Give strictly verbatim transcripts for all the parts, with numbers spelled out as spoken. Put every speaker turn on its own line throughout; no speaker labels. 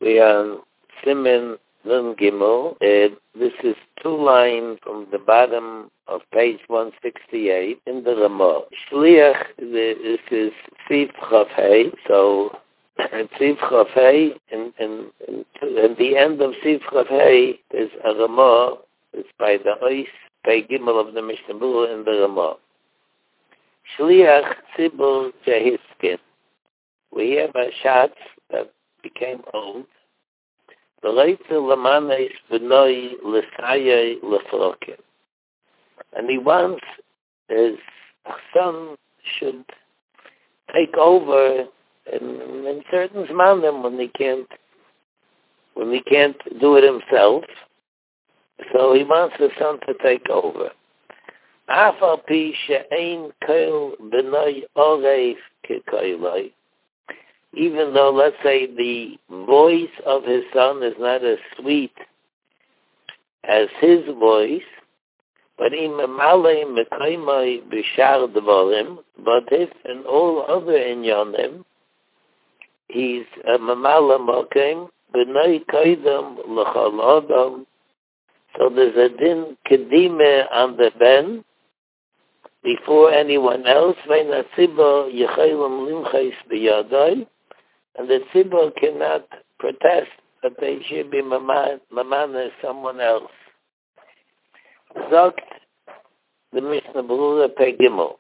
We are on Siman Nun Gimel. Uh, this is two lines from the bottom of page one sixty-eight in the Ramah. Shliach, this is Tzif Chafei, so Tzif Chafei, and at the end of Tzif Chafei, there's a Ramah. It's by the Ois, by Gimel of the Mishnah Berurah in the Ramah. Shliach Tzibur Jehiskin. We have a shot that became old. The Reitzel Lamanes B'noi L'Sayei L'Froken. And he wants his son should take over in, in certain zmanim when he can't when he can't do it himself. So he wants his son to take over. Afal pi she'ein koil b'noi oreif kekoiloi. Even though, let's say, the voice of his son is not as sweet as his voice, but im malay mekoymai b'shar dvarim, but if in all other inyanim he's a mamala mokim b'noi koydam l'chol adam. So there's a din kedime on the ben before anyone else. Ve'na tzibur yechaylam limchais b'yadai, and the tzibur cannot protest that they should be mamana someone else. Zogt the Mishnah Berurah Pegimel.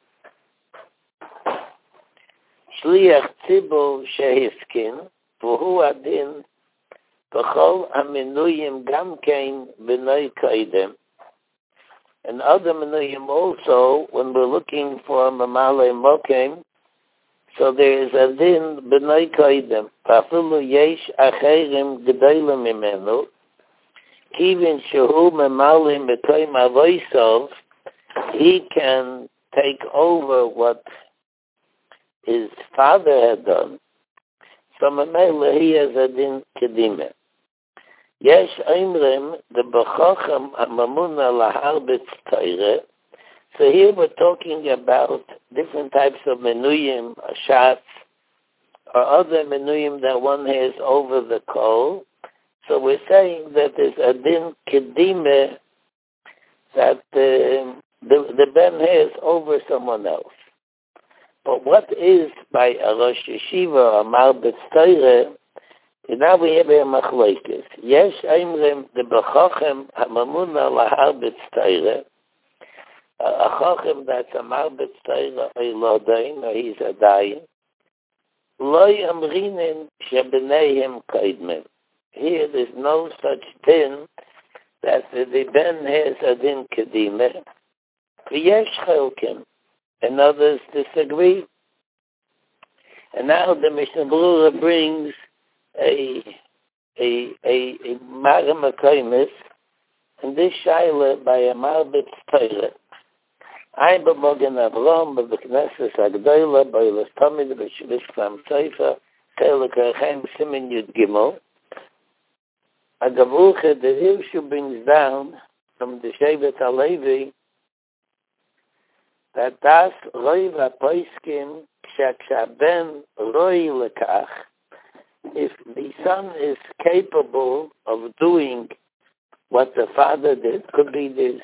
Shliach tzibur shehiskin v'hu adin v'chol aminuyim gam kein b'noi kaidem. And other menuyim also, when we're looking for mamale mokem, so there is a din b'noi kaidem. Pafilu yesh acherim gedolim imenu, even shehu mamale mekoim avoisov, he can take over what his father had done. So mamele he has a din kedime. Yesh Eimrim, the Bechochem Amamuna Lahar B'Tzteire. So here we're talking about different types of menuyim, ashatz, or other menuyim that one has over the kol. So we're saying that there's a din kedime that uh, the, the ben has over someone else. But what is by a Rosh Yeshiva, Amar B'Tzteire, now we have a machlokes. Yesh Eimrim the bechochem hamamuna lahar b'tzteire. A chochem that's a mar b'tzteire oilodain, or he's a dayin. Lo yamrinin shebneihem kaidmen. Here there's no such din that the ben has a din kedime. V'yesh chelkim, and others disagree. And now the Mishnah Berurah brings a a a a magamakamis, and this shaila by a marbit toilet. I b'mogen Avram b'knesses agdoila b'olas tamid b'shvis klam teifa telik rechem simin yud gimel. A gavuche the Hirshu brings down from the Shevet HaLevi that das roi v'poiskim kshakshaben roi lekach. If the son is capable of doing what the father did, could be this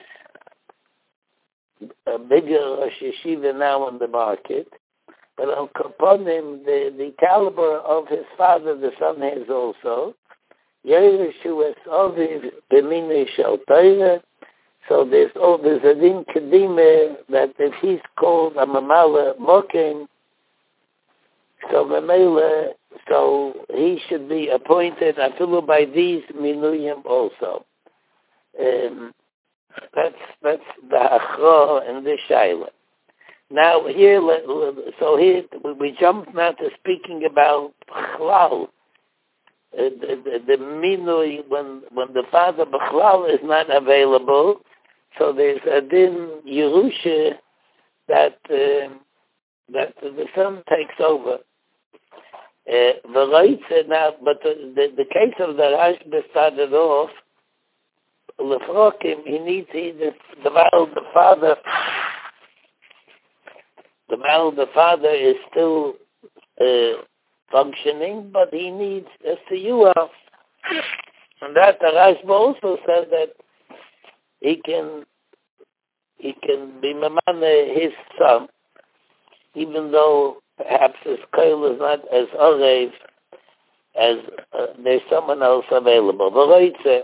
a bigger Rosh Yeshiva now on the market, but on Kaponim, the, the caliber of his father, the son has also. Yerishu es oviv b'minei shel Torah. So there's oh, there's a din kedime that if he's called a mamala mokim, so Mamela, so he should be appointed afilu by these minuyim also. Um, that's that's the achra and the shaila. Now here, so here we jump now to speaking about chlal. Uh, the the, the minui when when the father b'chlal is not available, so there's a din yerusha that uh, that the son takes over. Uh, the right said now, but the, the, the case of the Rashba started off. Lefrokim, he needs he, the the mal the father. The mal the father is still uh, functioning, but he needs a siyua And that the Rashba also said that he can he can be mamane his son, even though perhaps his koil is not as orev as uh, there's someone else available. V'roitze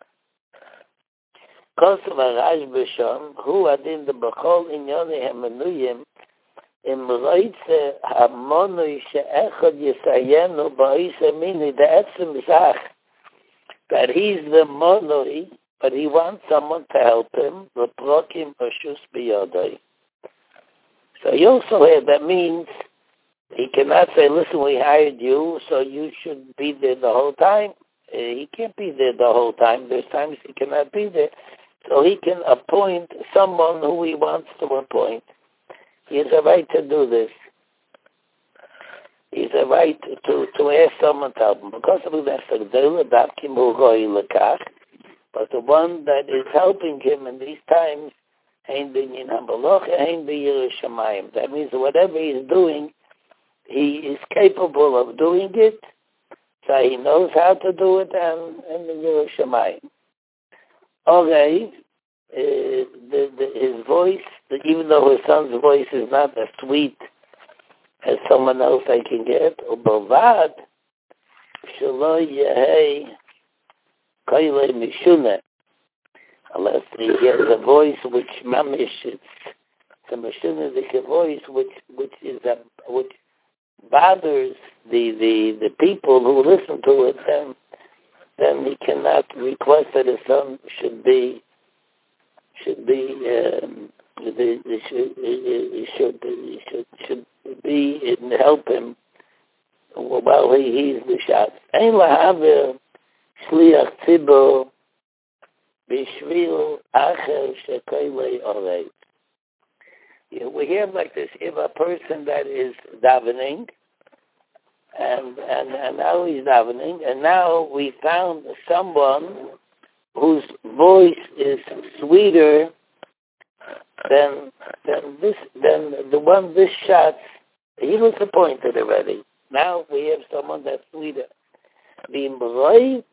kosev Rashba sham hu adin the b'chol inyoni hamenuyim im roitze hamonui she'echad yisayenu ba'isa mini the etzim zach that he's the monoi, but he wants someone to help him. V'prokim pashus biyodai. So you also have, that means he cannot say, listen, we hired you, so you should be there the whole time. Uh, he can't be there the whole time. There's times he cannot be there. So he can appoint someone who he wants to appoint. He has a right to do this. He has a right to, to ask someone to help him. Because of that, but the one that is helping him in these times, that means whatever he's doing, he is capable of doing it, so he knows how to do it, and in the Yerushalayim. Okay, uh, the, the, his voice, even though his son's voice is not as sweet as someone else I can get, Ubavad, Shelo Yehei Koyle Mishune, unless he has a voice which mamish, it's a Mishune, voice which which is a, which bothers the, the, the people who listen to it, then then he cannot request that his son should be should be um, the, the should should should should be and help him while he he's the shot. Ein lahaver shliach tzibur b'shvil acher shekoylei orei. We have like this, if a person that is davening, and, and, and now he's davening, and now we found someone whose voice is sweeter than, than this, than the one this shot. He was appointed already. Now we have someone that's sweeter. But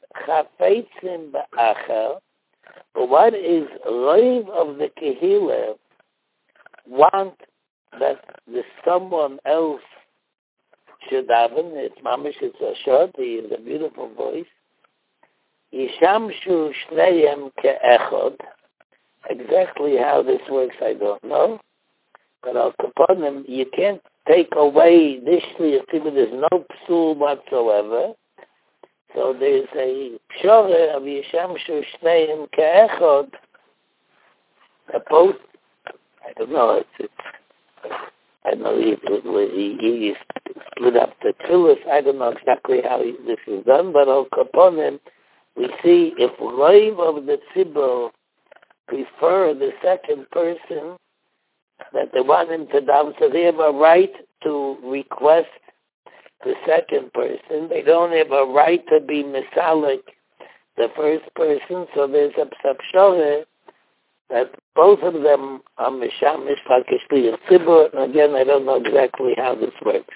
what is roiv of the kehillah want that the someone else should daven? It's mamish, it's a short, he has a beautiful voice. Yishamshu shneim ke'echod. Exactly how this works, I don't know. But Al Kaponim, you can't take away this shliach tzibur. There's no psul whatsoever. So there's a pshore of Yishamshu shneim ke'echod. Both, I don't know, it's, it's I don't know, he, he, he split up the tefillos. I don't know exactly how he, this is done, but Al Kaponim, we see if Roiv of the Tzibur prefer the second person, that they want him to daven, so they have a right to request the second person. They don't have a right to be misalik the first person, so there's a psapshore that both of them are mishamish pakishli tzibur. And again, I don't know exactly how this works.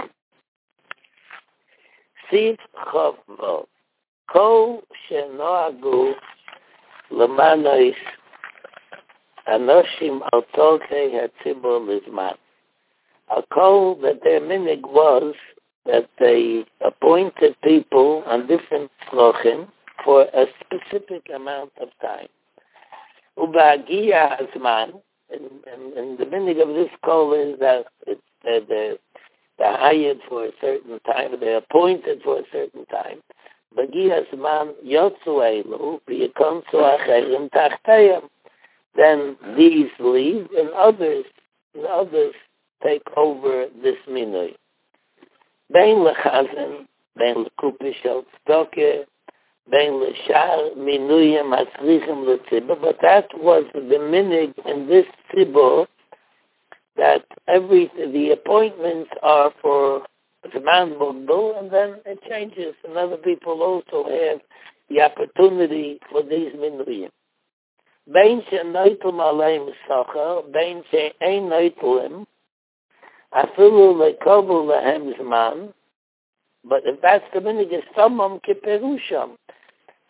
Siv chavvo kol shenoagu lemanois anoshim al tolkei hatzibur lizman. A kol that their minig was that they appointed people on different shlochim for a specific amount of time. Ubagia Azman, and, and the meaning of this call is that it's uh, the they're hired for a certain time, they're appointed for a certain time. Bagia Azman Yotzuelu Biyakonsu Acherim Tachtayim. Then these leave, and others, and others take over this minui. Bein lechazen, bein lekupish al tzedakah, bein leshar minuyim hatzrichim letzibur. But that was the minig in this tzibur, that every the appointments are for Zman Mugdal, and then it changes, and other people also have the opportunity for these minuyim. Bein she'noitum aleim sachar, bein she'ein noitulim, afilu lekovu lehem zman. But if that's the minig, is tamam keperusham.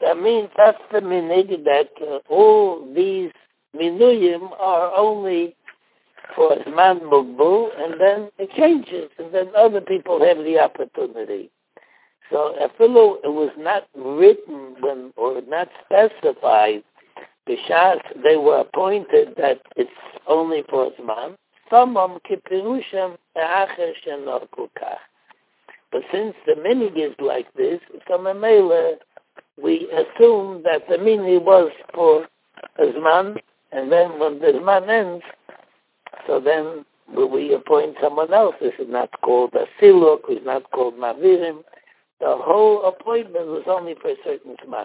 That means that's the minig that uh, all these minuyim are only for Zman Mugbul, and then it changes, and then other people have the opportunity. So Afilu, it was not written when, or not specified, B'shas they were appointed that it's only for Zman. Some of them kipirusham e'acher shenor kukach. But since the minig is like this, so Mamela, we assume that the minig was for Zman, and then when the Zman ends, so then we appoint someone else. This is not called a siluk, it's not called mavirim. The whole appointment was only for a certain Zman.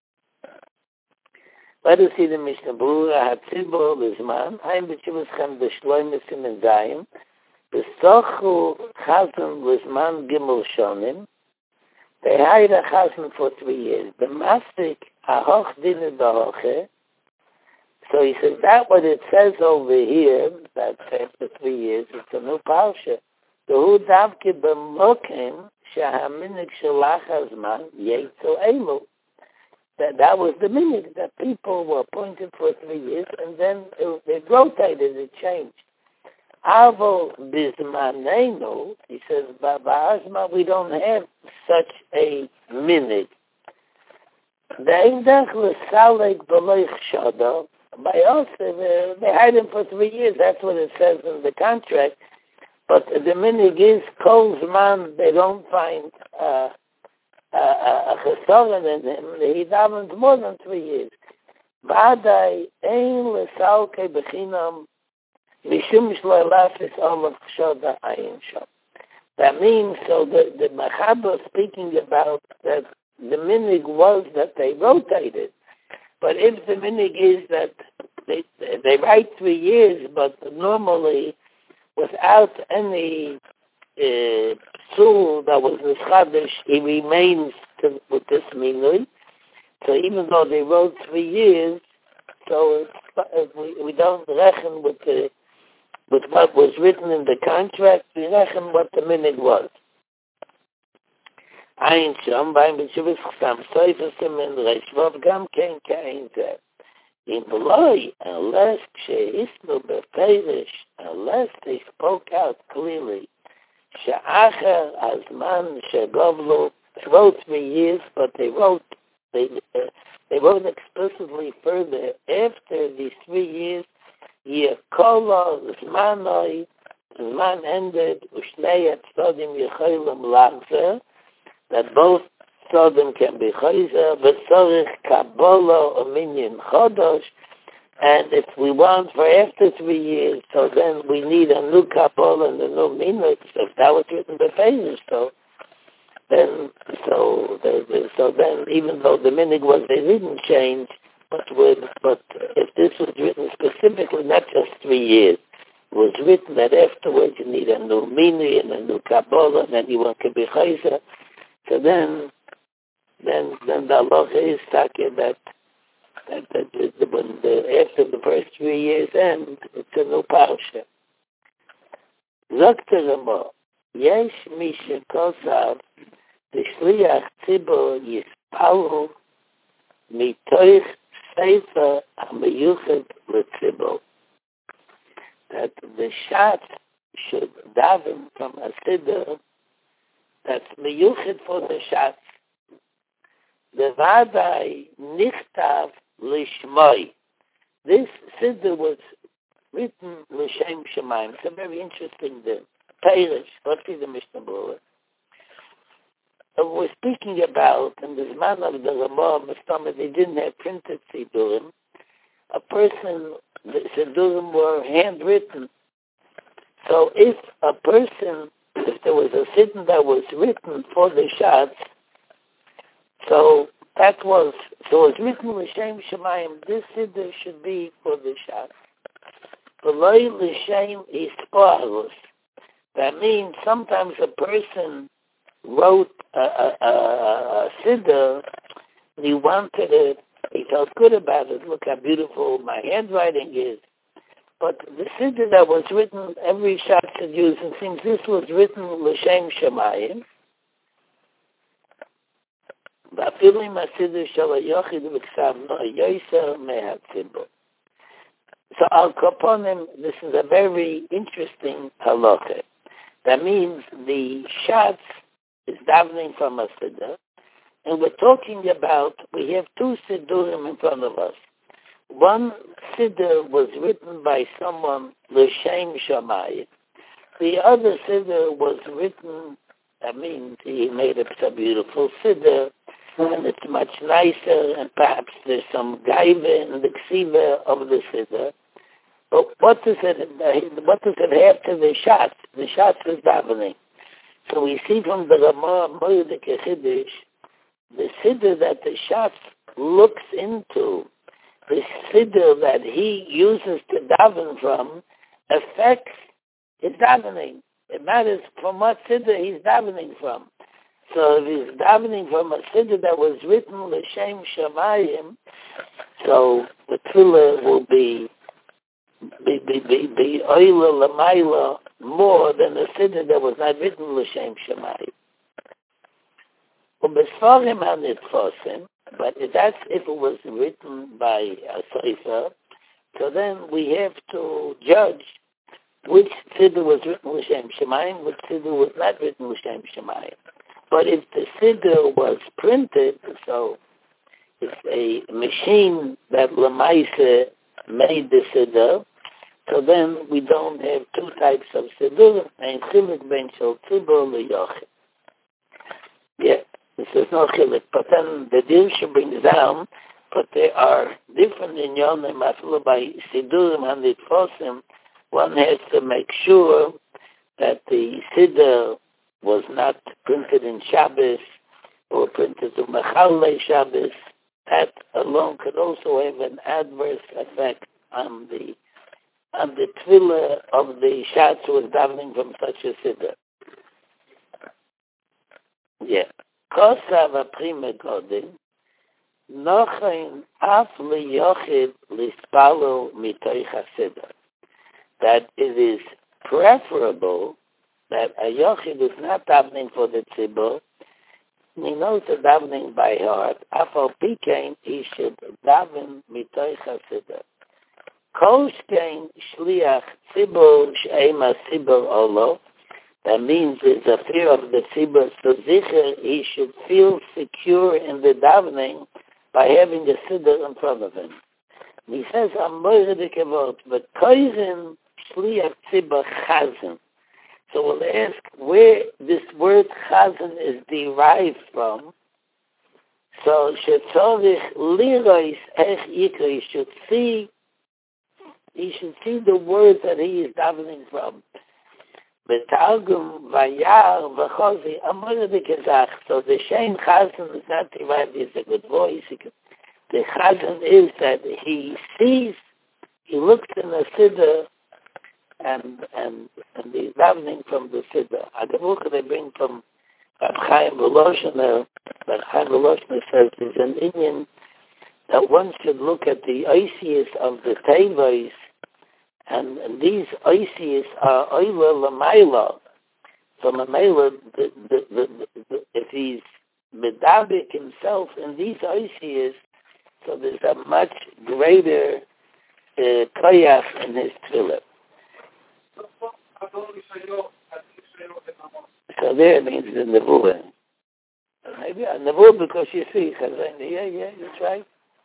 Let us see the Mishnah Berurah Hatzibur Lizman. Haim b'tshuvas the Shloimisim and Zayim. B'sochu Chazan Lizman Gimel Shonim. They hired a Chazan for three years. B'mastik Ahoch Dinu B'hoche. So he says that what it says over here, that after three years, it's a new parsha. The Hu Davke B'mokim Shehaminik Shalach Hazman Yetzo Elu. That that was the minig, that people were appointed for three years, and then it, it rotated, it changed. Avo Bizmanenu, he says, Ba'azma, we don't have such a minig. De'indach l'salek b'loich shada. By us, they, they hired him for three years. That's what it says in the contract. But the minig is kol zman. They don't find uh, a chesaron in him. He davened more than three years. V'adai ein l'salke b'chinam mishum shlo elafis olav shada ayin sham. That means, so the the Machaber speaking about that the minig was that they rotated. But if the minig is that they they write three years, but normally without any uh, soul that was nishchadish, he remains to, with this minui. So even though they wrote three years, so it's, we, we don't reckon with the with what was written in the contract. We reckon what the minig was. Ein Sham, beim B'tshuvas Chasam, Soifasim and Reishvav, Gam Ken Kain Zeh. In Beloi, unless She'isnu Beferish, unless they spoke out clearly, She'acher Azman She'govlu, they wrote three years, but they wrote, they, uh, they wrote explicitly further, after these three years, Yekola, Zmanoi, Zman ended, Ushnei Atzodim Yecholim Lachzer, that both Sodom can be chayzer, v'tzorich kabbalah or minyan chodosh, and if we want for after three years, so then we need a new kabbalah and a new minyan. So if that was written before, so then so the, the, so then even though the minyan was they didn't change, but with but if this was written specifically, not just three years, it was written that afterwards you need a new minyan and a new kabbalah, and then you want to be chayzer. So then, then, then the halacha is talking that that, that, that when the, after the first three years end, it's a new parsha. Zokter Rama, yesh mi shekosav the shliach tzibur yispalu mitoich sefer hamiyuchet letzibur. That the shat should daven from a siddur that's miyuchid for the shatz. The vadai nichtav lishmoi. This siddur was written l'shem shemaim. It's a very interesting the Peirish. Let's see the Mishnah Berurah. We're speaking about in the Zman of the Ramah Mustama, they didn't have printed siddurim. A person, the siddurim were handwritten. So if a person if there was a siddur that was written for the shatz, so that was, so it was written l'shem shemayim, this siddur should be for the shatz. V'loi l'shem ispoarus. That means sometimes a person wrote a, a, a, a siddur, and he wanted it, he felt good about it, look how beautiful my handwriting is. But the siddur that was written, every shot could use, and since this was written l'shem shemayim, ואפילו אם הסידר של היחיד בכתב לא יויסר מהציבור. So Al Kaponim, this is a very interesting halacha. That means the Shatz is davening from a siddur, and we're talking about, we have two siddurim in front of us. One siddur was written by someone, L'Shem Shamayim. The other siddur was written, that means he made a, a beautiful siddur, and it's much nicer, and perhaps there's some gaiva in the ksiva of the siddur. But what does it, what does it have to the Shatz? The Shatz is davening. So we see from the Ramah Moedik Chiddush, the siddur that the Shatz looks into, the siddur that he uses to daven from, affects his davening. It matters from what siddur he's davening from. So if he's davening from a siddur that was written L'Shem Shamayim, so the tefillah will be be be be be oila l'mayla more than a siddur that was not written L'Shem Shamayim. Ubesfarim hanitfosim, but that's if it was written by a sefer. So then we have to judge which siddur was written L'Shem Shamayim, which siddur was not written L'Shem Shamayim. But if the siddur was printed, so it's a machine that Lamaise made the siddur, so then we don't have two types of siddur, and chilik ben shel tzibur liyochid. Yeah, this is no chilik, but then the Dirsha brings down, but there are different in Yonim, after by siddurim and itfosim, one has to make sure that the siddur was not printed in Shabbos or printed to Mechalei Shabbos. That alone could also have an adverse effect on the on the tefillah of the Shatz who was davening from such a siddur. Yeah. Kosav aprime godin nochain af liyochid lispalo mitoich hasiddur. That it is preferable that a yochid is not davening for the tzibur. He knows the davening by heart. Afal pikein, he should daven mitoich hasiddur. Kol shkein shliach tzibur she'ema tzibur olo. That means it's a fear of the tzibur. So zicher, he should feel secure in the davening by having the siddur in front of him. And he says, "Am moired kevot, but koizin shliach tzibur chazin." So we'll ask where this word chazan is derived from. So shetzorich lirois ech yikra, he should see, he should see the words that he is davening from. Betargum vayar v'chozi amor dekezach. So the shem chazan is not derived as a good voice. The chazan is that he sees, he looks in the siddur, and and and the davening from the siddur. Agavuka they bring from Rab Chaim Voloshener. Rab Chaim Voloshener says there's an Indian that one should look at the oisius of the tevos, and, and these oisius are oila l'mayla. So l'mayla, the, the, the, the, if he's medabik himself in these oisius, so there's a much greater uh, koyach in his tefillah. So there it means the nevuah. Maybe a nevuah because you see, yeah, yeah, that's right.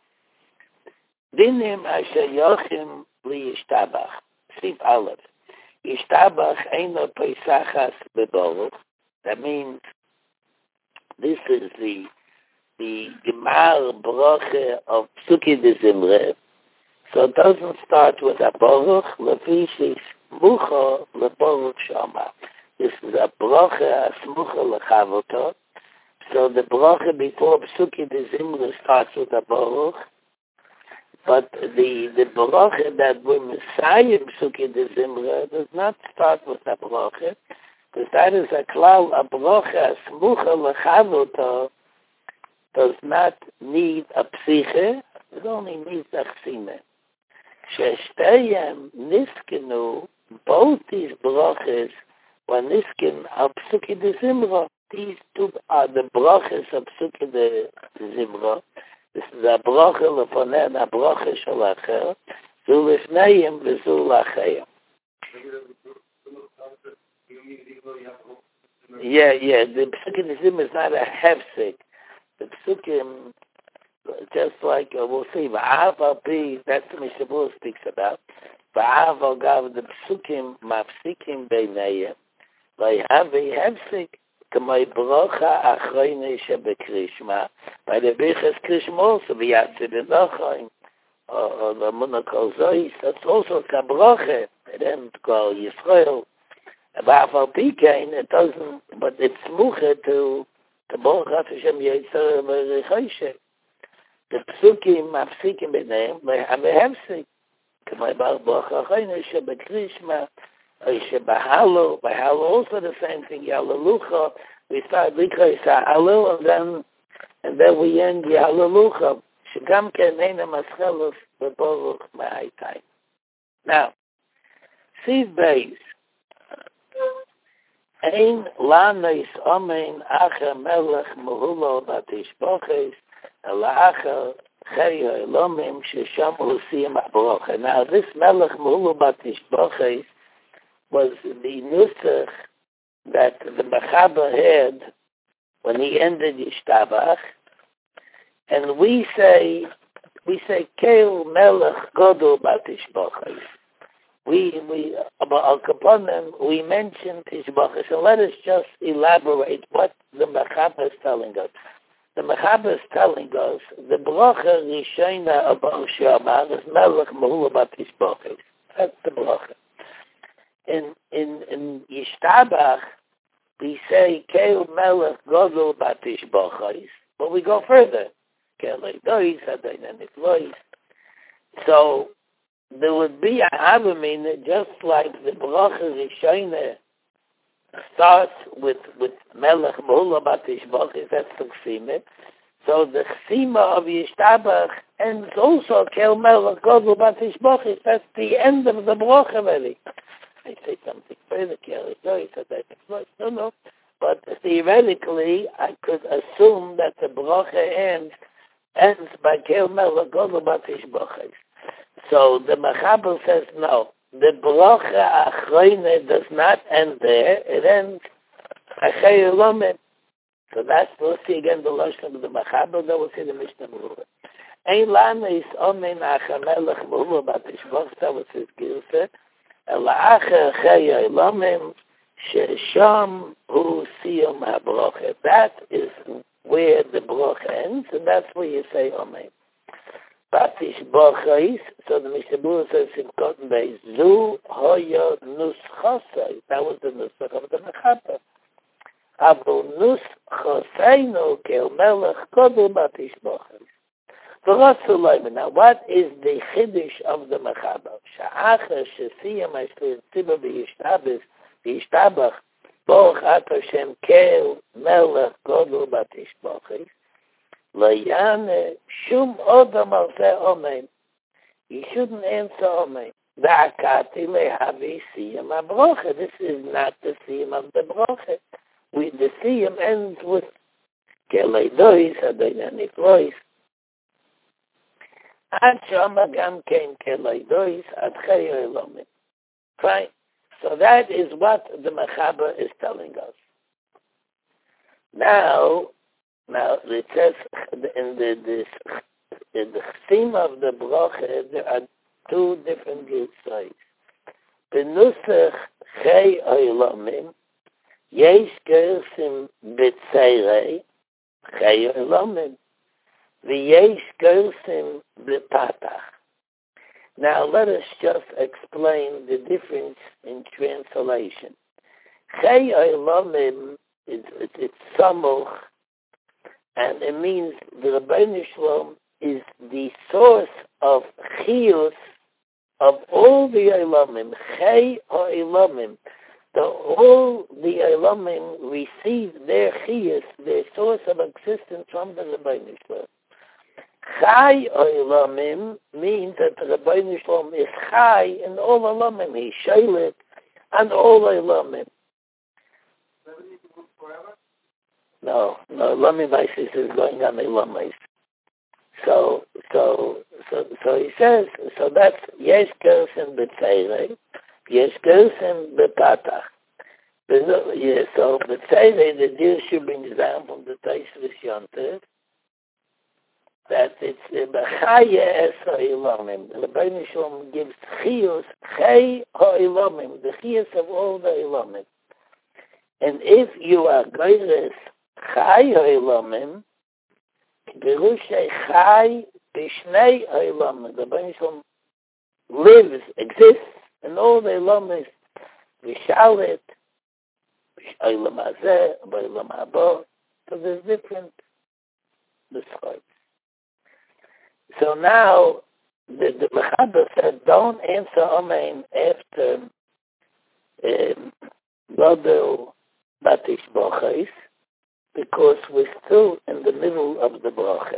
Dinim asher yochim li yishtabach. Sif Aleph. Yishtabach eino peisachas bebaruch. That means this is the the gemar bracha of Psuki de Zimre. So it doesn't start with a baruch, lefishis mucha lebaruch shama. This is a bracha, a smucha lechavota. So the bracha before Psuki de Zimre starts with a baruch, but the the bracha that we're Messiah Psuki de Zimre does not start with a bracha, because that is a klal, a bracha, a smucha lechavota does not need a psiche, it only needs a chsime. Sheshteyem niskenu, both these brachas were nisken al Psuki de Zimra. these two are the brachas of Psukkah the Zimra. This is a bracha lefoneh and a bracha shalacher. Zu lifneim v'zu lachayim. Yeah, yeah. The Psukkah the Zimra is not a hefsek. The Psukkah, just like uh, we'll see, V'av al pi, that's the Mishabur speaks about. V'av al gav, the Psukim mafsikim beinayim. V'yavi hefsek. K'may bracha achrayne shebekrishma. By the Birchas Krishma also, v'yatzid edachayim. Or the Munakol Zois, that's also a bracha. It didn't call Yisrael. V'av al pi kain, it doesn't, but it's mucha to the Baruch Hashem Yitzhar v'Rechayshe. The Psukim mafsikim b'neim, v'yavi hefsek. K'may bracha achrayne shebekrishma. Bahalo, Bahalo also the same thing. Yalalucha. We start Likra Hallel and then and then we end Yalalucha. Shagam Kenena Maschelos Bebaruch Ma'aitai. Now, Siv Beis. Ein Laneis Amen Acher Melech Mehulo Batishboches Ela Acher Cheya Elomim Shesham Husiyim Abrocha. Now, this Melech Mehulo Batishboches was the nusach that the Mechaber had when he ended Yishtabach, and we say we say Keil Melech Godol Batishbachos. We we Al Kaponim we mentioned Tishbachos, and let us just elaborate what the Mechaber is telling us. The Mechaber is telling us the bracha Rishona of Baruch She'amar is Melech Mehulo Batishbachos. That's the bracha. In in in Yishtabach, we say Keil Melech Godol Batishbachos, but we go further. Keil Dois Adainan Lois. So there would be a Havamina, just like the bracha Rishona starts with with Melech Mehulo Batishbachos. That's the Chsima. So the Chsima of Yishtabach ends also Keil Melech Godol Batishbachos. That's the end of the bracha already. I say something further, Kelly. No, no. But theoretically, I could assume that the bracha ends ends by Keil Melech Godol Batishbachos. So the Mechaber says no. The bracha achrayne does not end there. It ends Achei Elomim. So that's we'll see again the lashon of the Mechaber. Then we'll see the Mishnah Berurah. Ein laneis omen acher Melech Mehulo Batishbachos. That was his gilsa. That is where the bracha ends, and that's where you say Amen. Batish Bachais, so the Mishabur says in Cotton Bay, Zu Hoya Nuschosai. That was the Nuschach of the Mechaber. Abu Nuschosainu Kel Melech Godol Batish Bachais. Now, what is the chiddush of the Mechaber? Sha'acher shesiyam ha'shlir tzibah b'yishtabach b'yishtabach boch at Hashem kel melech godol batishbachos la'yane shum odam al zeh omen. You shouldn't answer omen. Da'akati lehavi siyam ha'brocha. This is not the siyam of the brocha. We, the siyam ends with kelei dois ha'dayanik lois. Fine. So that is what the Mechaber is telling us. Now, now it says in the this in the theme of the bracha there are two different sides. Benusach Chei Olamim Yesh Gersim B'Tzeirei Chei Olamim. V'yesh gersim b'patach. Now let us just explain the difference in translation. Chei Olamim is it's samuch, and it means the Rebbeinu Shalom is the source of chiyus of all the Olamim. Chei Olamim. The all the Olamim receive their chiyus, their source of existence from the Rebbeinu Shalom. Chai Olamim means that the Rebbeinu Shalom is Chai in all Olamim. He's Shailit and all Olamim. no, no, Lami Maisis is going on the Lamis. So, so, so, so he says, so that's Yesh Gersim B'Tzeirei, Yesh Gersim B'Patach. So B'Tzeirei, the Dirshu brings down from the Taisvis Yontev, that it's B'Chaya Es HaIlomim. The Rebbeinu Shalom gives Chiyus, Chay HaIlomim, the Chiyus of all the Ilomim. And if you are Goyres Chay HaIlomim, Berushay Chai Bishnei Olam. The Rebbeinu Shalom lives, exists in all the Olamis. Vishalit, Olam Hazeh, Olam Haba. So there's different describes. So now the the Mechaber said, don't answer Amen after Godel Batish Bochais, because we're still in the middle of the bracha.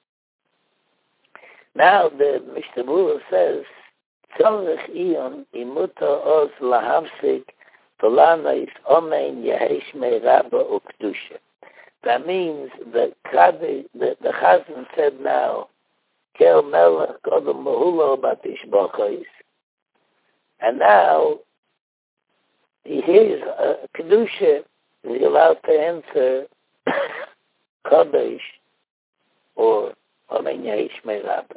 Now the Mishnah Berurah says, Tzorech Iyon imuta oz lahavsik tolanais omein yehesh me'raba u'kedusha. That means that the, the, the Chazan said now, Kel melech kodem mehulo batish bochais. And now he hears uh, kedusha, is allowed to answer Kodesh or Omen Yesh Me'Rabba.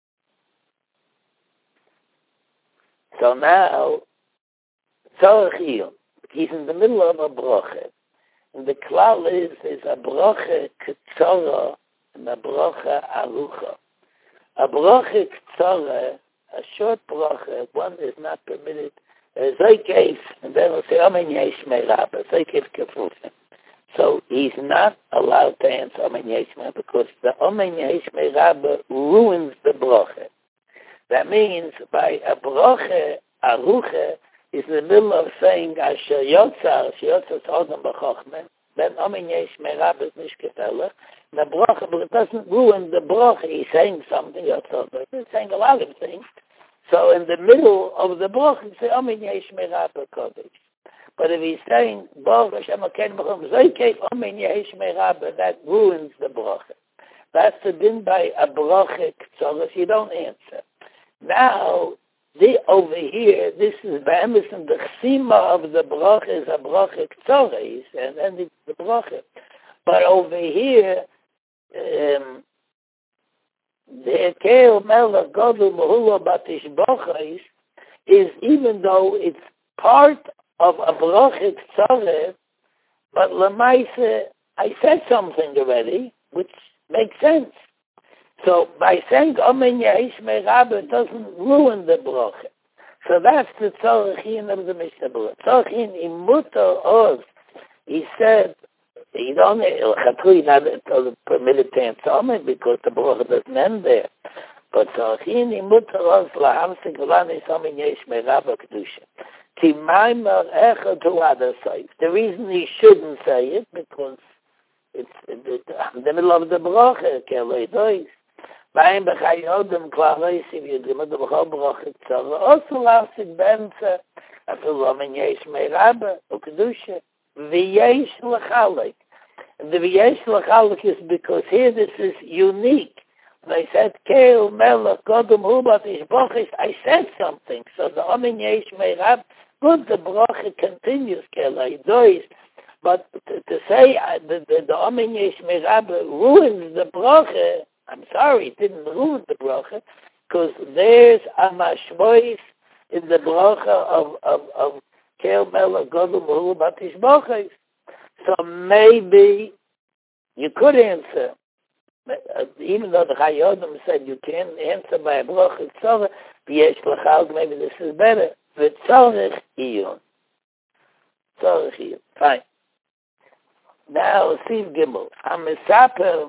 So now, Tzorech Iyun, he's in the middle of a bracha. And the klal is, is a bracha k'tzara and a bracha arucha. A bracha k'tzara, a short bracha, one is not permitted, Zoikev, and then we'll say Omen Yesh Me'Rabba, Zoikev Kefufim. So he's not allowed to answer Omen Yesh Me'Rabba because the Omen Yesh Me'Rabba ruins the bracha. That means by a bracha arucha is in the middle of saying Asher Yotzar, Asher Yotzar Tzodam B'Chochmeh, then Omen Yesh Me'Rabba is Nishkefelach, and the bracha, but it doesn't ruin the bracha. He's saying something, Yotzar, but he's saying a lot of things. So in the middle of the bracha, you say Omen Yesh Me'Rabba Kodesh. But if he's saying, Baruch Hashem Akein B'chom Zoikev Omen Yesh Me'Rabba, that ruins the bracha. That's the din by a bracha k'tzoros, you don't answer. Now, the, over here, this is B'emes, and the chsima of the bracha is a bracha k'tzoros, and then it's the bracha. But over here, um, the Keil Melech Godel Mehulo Batish Bochais is, even though it's part of a bracha k'tzorah, but lemaise, I said something already, which makes sense. So by saying Omen Yesh Me'Rabba doesn't ruin the bracha. So that's the tzorech of the Mishnah Berurah. Tzorech imuto oz. He said, you don't not permitted to answer Omen because the bracha doesn't end there. But tzorech imuto oz lahamsik v'lanis Omen Yesh Me'Rabba kedusha. The reason he shouldn't say it because it's in the middle of the bracha. Ba'im b'chayodem klareis if you do the b'chol bracha tzara. Also lasik b'emtza afil Omen Yesh Me'Rabba u'kedusha v'yesh l'chalik. The v'yesh l'chalik is because here this is unique. They said, Keil Melech Godem Hu Batish Bochais. I said something. So the Omen Yesh Me'Rabba, good, the bracha continues, but to, to say uh, the, the, the Omen Yesh Me'Rabba ruins the bracha, I'm sorry, it didn't ruin the bracha, because there's a mashmois in the bracha of, of, of Keil Melech Godem Hu Batish Bochais. So maybe you could answer. Uh, even though the Chayodim said you can't answer by a bracha tzorah, v'yesh l'chal, maybe this is better. V'tzorech iyun. Tzorech iyun. Fine. Now, Siv Gimel. HaMesaper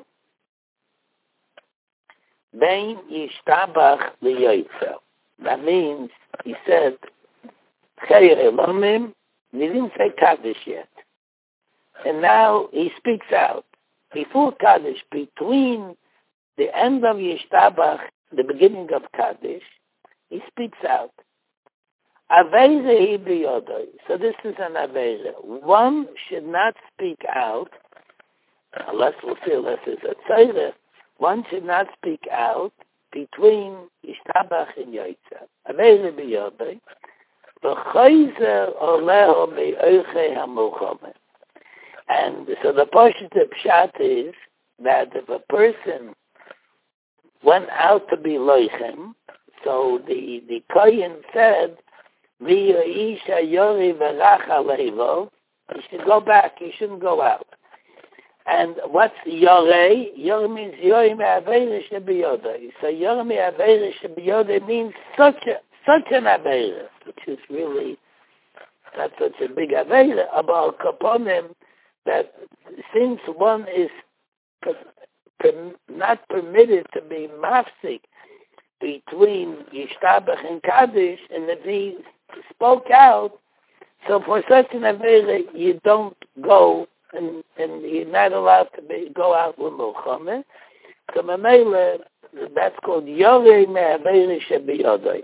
bein yishtabach liyoytzel. That means, he said, Chayir Elomim, he didn't say Kaddish yet. And now he speaks out. Before Kaddish, between the end of Yishtabach, the beginning of Kaddish, he speaks out. Aveiza hi b'yodoi. So this is an Aveiza. One should not speak out unless we'll see, unless it's a tzayre, one should not speak out between Yishtabach and Yoitza. Avere b'yodei, v'choyzer oleho be'oichei hamuchome. And so the portion of Pshat is that if a person went out to be loichem, so the, the Kohen said, v'yoisha yori v'rach aleivo, you should go back, you shouldn't go out. And what's Yorei? Yorei means Yorei me'aveira shebiyodei. So Yorei me'aveira shebiyodei means such a, such an aveira, which is really not such a big aveira, about kaponim, that since one is per, per, not permitted to be mafsik between Yishtabach and Kaddish, and if he spoke out, so for such an aveira, you don't go, and, and you're not allowed to be, go out with Mulchame. So Mamela, that's called Yorei me'aveira shebiyodei.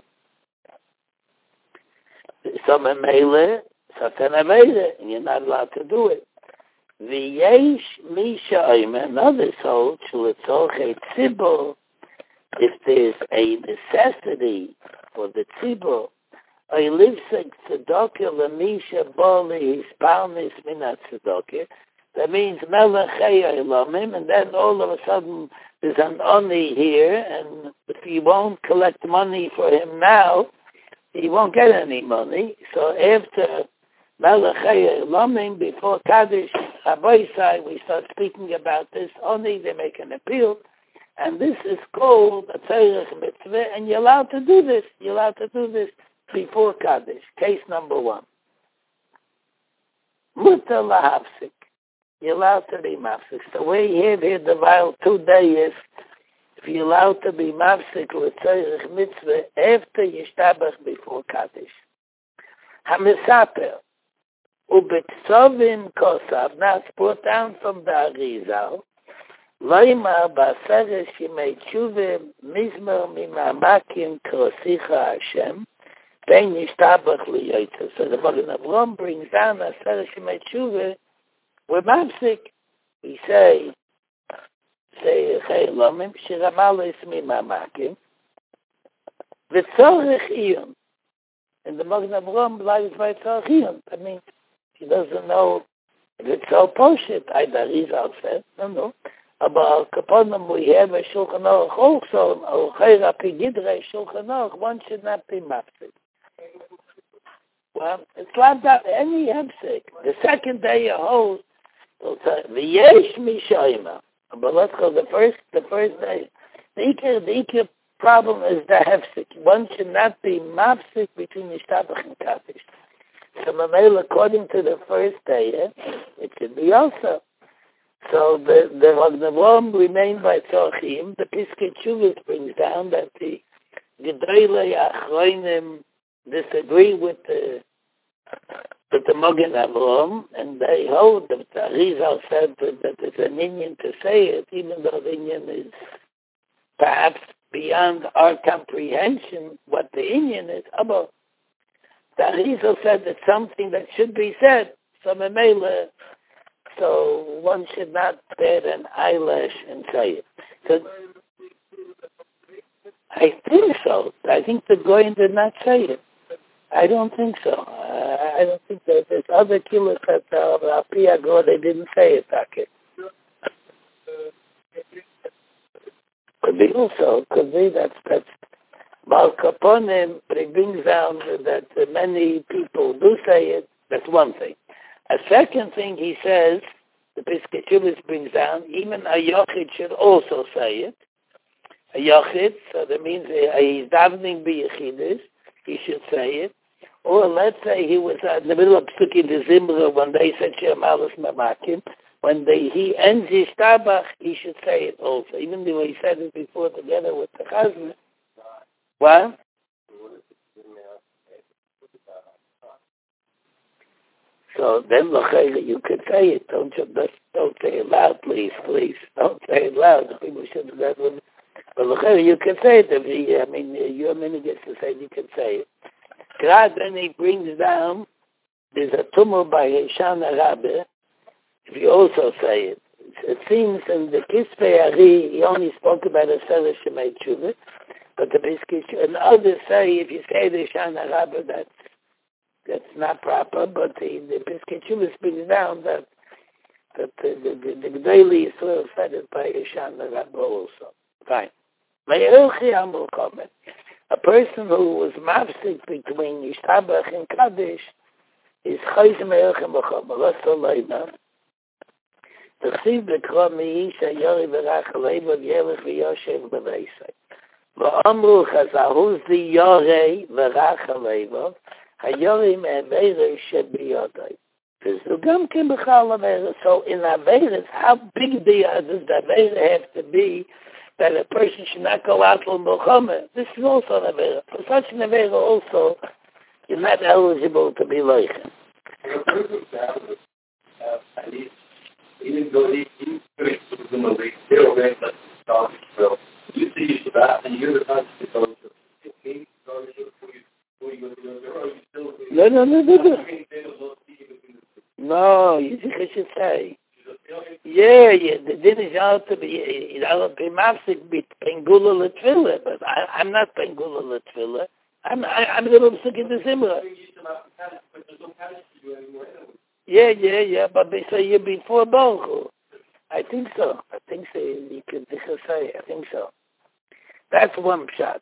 So Mamela, such an aveira, and you're not allowed to do it. V'yesh misha oimer, another soul, sh'letzorchei tzibur, if there's a necessity for the tzibur, I live tzedakah lemisha bo lehispalnis minat tzedakah. That means melech elamim, and then all of a sudden there's an oni here, and if you won't collect money for him now, he won't get any money. So after melech elamim, before Kaddish Haboisai, we start speaking about this oni. They make an appeal, and this is called a tzarech mitzvah, and you're allowed to do this. You're allowed to do this before Kaddish. Case number one. Mutter lahafsik. You're allowed to be mafsik. So we have here the while two days, if you're allowed to be mafsik with tzarech mitzvah after Yishtabach before Kaddish. Hamisaper. Ubetzovim kosav. Now it's brought down from the Arizal. Loimar ba'aseres yimei tshuva mizmer mimamakim krosicha Hashem. Ben Yishtabach liyoyta. So the Magen Avraham brings down Aseres Yemei Tshuva. We're mafsik. We say, say Chei Lomim Shiramal Ismi Mamakim V'Tzorech Iyun. And the Magen Avraham lies by Tzorech Iyun. I mean, he doesn't know if it's so poshit. I Arizal said, no, no. But Kaponim we have a Shulchan Aruch also, or Chayra Pigidrei Shulchan Aruch. One should not be mafsik. Well, it's not that any hepsik. The second day you hold, v'yesh mishoyma. But let's go the first, the first day. The ikir, the ikir problem is the hepsik. One should not be mafsik between Yishtabach and Kaddish. So Mamel, according to the first day, it should be also. So the the Ragnavon remain by Tzorchim. The Piskei Teshuvos brings down that the Gedolei Achronim disagree with the with the Magen Avraham, and they hold that the Arizal said that, that it's an Indian to say it, even though the Indian is perhaps beyond our comprehension what the Indian is. But the Arizal said it's something that should be said. So Mamela, so one should not bat an eyelash and say it. So I think so. I think the Goyen did not say it. I don't think so. Uh, I don't think that there's other killers that uh, Pia Go, they didn't say it, okay. Could be also, could be that's, that's, Bal Kaponim, but it brings down that uh, many people do say it. That's one thing. A second thing he says, the Piskei Teshuvos brings down, even a Yochid should also say it. A Yochid, so that means uh, he's davening b'Yechidus, he should say it. Or let's say he was uh, in the middle of Psuki de Zimra when they said Shem Alos Mamakim. When they, he ends his Yishtabach, he should say it also. Even though he said it before together with the Chazan. What? So then, you could say it. Don't you, don't say it loud, please, please. Don't say it loud. The people shouldn't have that. But you can say it. If he, I mean, your minute gets to say it, you can say it. God then he brings down, there's a tumor by Shana Rabbe, if you also say it. it seems in the Kisvei Ari, he only spoke about a Sefer Shemay Tshuva, but the Piskei, and others say, if you say the Shana Rabbah, that's, that's not proper, but the, the Piskei Tshuva brings down that, that the, the, the, the Gdei Yisrael said it by Shana Rabbah also. Fine. A person who was mafsik between Yishtabach and Kaddish is Chayz Me'elchem B'chomer. What's the Leina? The Chsiv B'kro Me'isha Yori V'rach Leiva V'yelech V'yoshev B'leisai. V'amru Chazahuz the Yori V'rach Leiva HaYori Me'avere Shebiyodai. V'zugam Kim B'chal Avere. So in Avere, how big the does the Avere have to be that a person should not go out on Milchama? This is also an Avera. For such an Avera also, you're not eligible to be Leichem. Even though he is presumably still already like the well, you see that and you're the one to go to no, no, no, no, no. No, you should say. Yeah, yeah, the din is out to be, I'll be mafsik be Pengula Latvilla, but I, I'm not Pengula Latvilla. I'm, I, I'm going to stick in the Zimra. Yeah, yeah, yeah, but they say you're before Baruch. I think so. I think so. You could say, I think so. That's one shot.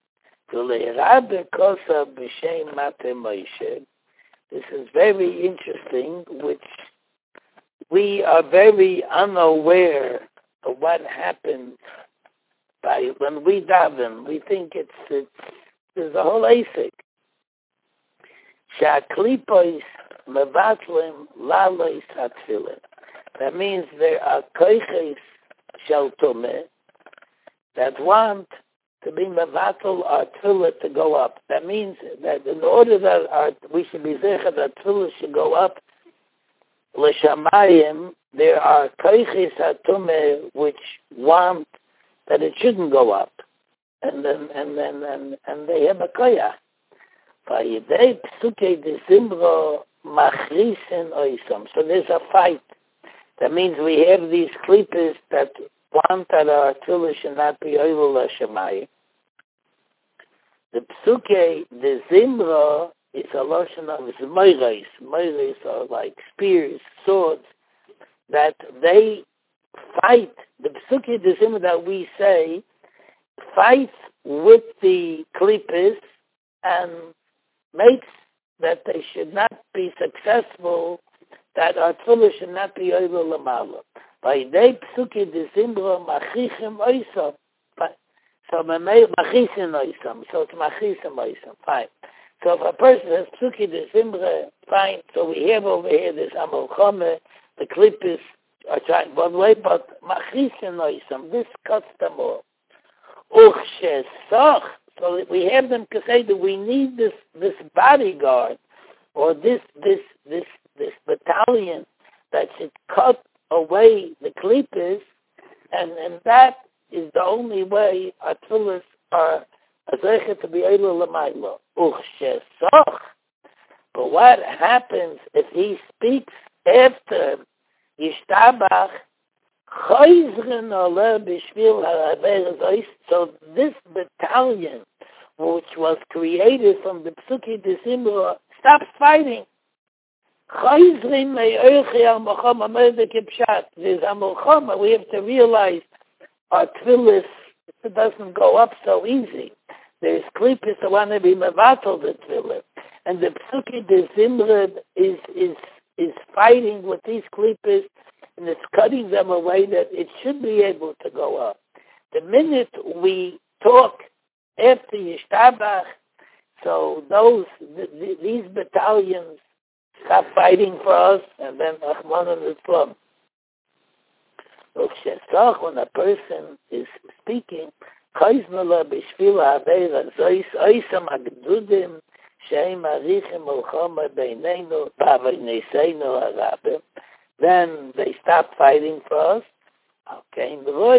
This is very interesting, which we are very unaware of what happens by when we daven. We think it's it's there's a whole asik. Shaklipos mevatlim lalois hatfilin. That means there are koiches shel tumeh that want to be mevatel our tefillah to go up. That means that in order that our, we should be zecher that tefillah should go up l'shamayim, there are koiches hatumeh which want that it shouldn't go up, and then and then and, and they have a koyach. Vayidei psukei desimbro machrisen oisam. So there's a fight. That means we have these klippers that want that our tefillah should not be oivul l'shamayim. The psukei desimbro is a lotion of zmoiros. Zmoiros are like spears, swords, that they fight. The psukei desimbro that we say fights with the klippers and makes that they should not be successful, that our tefillah should not be oivul l'mala. By they psukei desimbro machichem oisam. So machisim oisam. So it's machisim oisam. Fine. So if a person has psukei desimbro, fine. So we have over here this amol chome, the klippers are trying one way, but machisim oisam. This cuts them all. Uch shesach. So we have them to say that we need this this bodyguard or this this this this battalion that should cut away the klippers, and and that is the only way our tefillahs are azechet to be able to l'maylo. Uch shesach. But what happens if he speaks after Yishtabach? So this battalion, which was created from the psukei desimbro, stops fighting. We have to realize our tefillah, it doesn't go up so easy. There's klippos that want to be mevatel the tefillah, and the psukei desimbro is is is fighting with these klippos, and it's cutting them away that it should be able to go up. The minute we talk after Yishtabach, so those th- th- these battalions stop fighting for us, and then Achman and Islam. When a person is speaking, Chayznala b'shvila aveira zois oisam agdudim sheim arichim ulchama beinenu b'avayneseinu harabim. Then they stop fighting for us. Okay,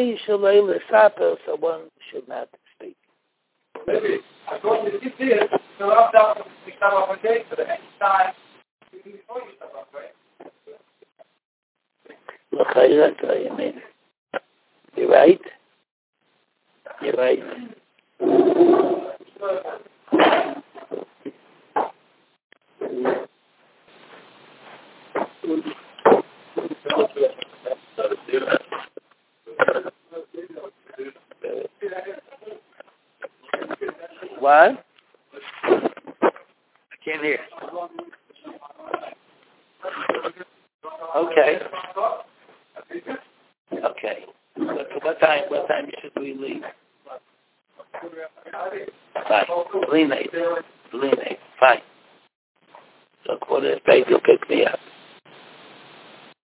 so one should not speak.
Maybe, according to this, so I'm down to start off a day for the next time.
L'chayra, you mean? You're right. You're right. What? I can't hear. Okay. Okay. What, what time? What time should we leave? Fine. Lean eight. Lean eight. Fine. So quarter to eight, you'll pick me up.